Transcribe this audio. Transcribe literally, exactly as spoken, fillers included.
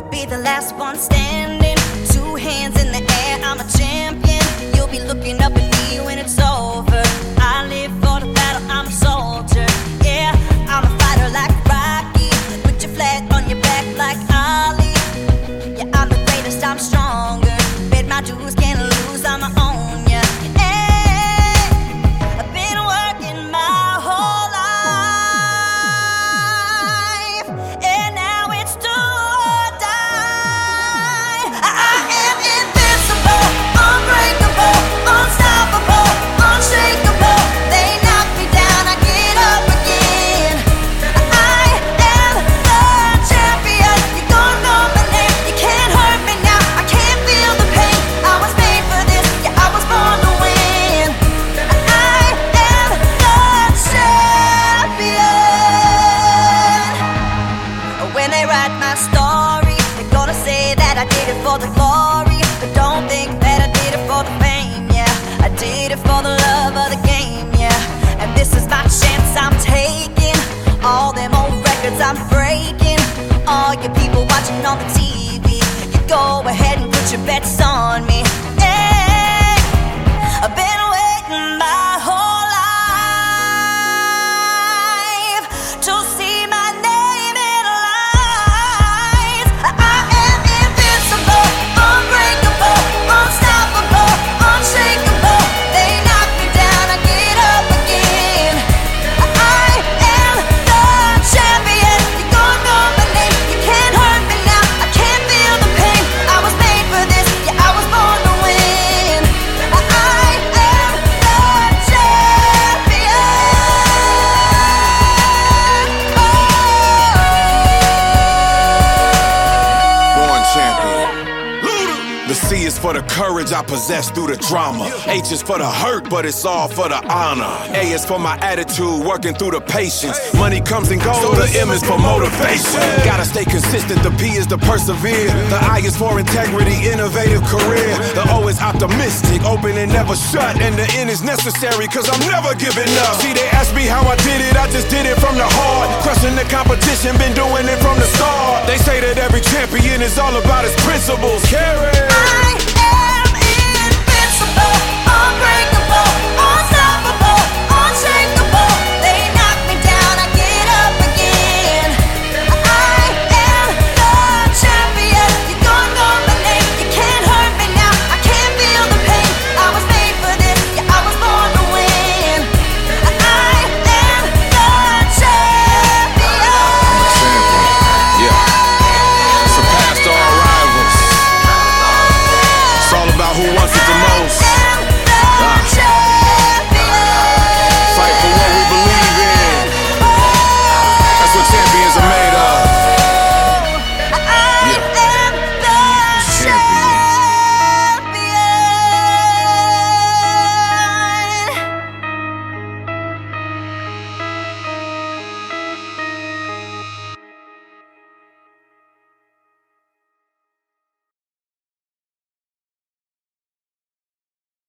be the last one standing. Two hands in the air, I'm a champion. You'll be looking up at me when it's over. I live for the battle, I'm a soldier. Yeah, I'm a fighter like Rocky. Put your flag on your back like Ali. Yeah, I'm the greatest, I'm stronger. Bet my dues, can't lose, I'ma own ya. Hey, I've been working my whole life, and now it's do or die. I am invincible, unbreakable, unstoppable, unshakable. They knock me down, I get up again. I am the champion. You're gonna know my name. You can't hurt me now. I can't feel the pain. I was made for this. Yeah, I was born to win. I am the champion. When they write my story, they're gonna say that I did it for the glory, but don't think that I did it for the fame. Yeah, I did it for the love of the game. Yeah, and this is my chance I'm taking. All them old records I'm breaking. All you people watching on the T V, you go ahead and put your bets on me. Hey, I've been waiting my whole life to see my name in lights. I am invincible, unbreakable, unstoppable, unshakable. They knock me down, I get up again. I am the champion. You're gonna know my name. You can't hurt me now. I can't feel the pain. I was made for this. Yeah, I was born to win. I am the champion. Born champion. The C is for the courage I possess through the drama. H is for the hurt, but it's all for the honor. A is for my attitude, working through the patience. Money comes and goes, so the M is for motivation. Gotta stay consistent, the P is to persevere. The I is for integrity, innovative career. The O is optimistic, open and never shut. And the N is necessary, cause I'm never giving up. See, they ask me how I did it, I just did it from the heart. Crushing the competition, been doing it from the start. They say that every champion is all about his principles. Carry. I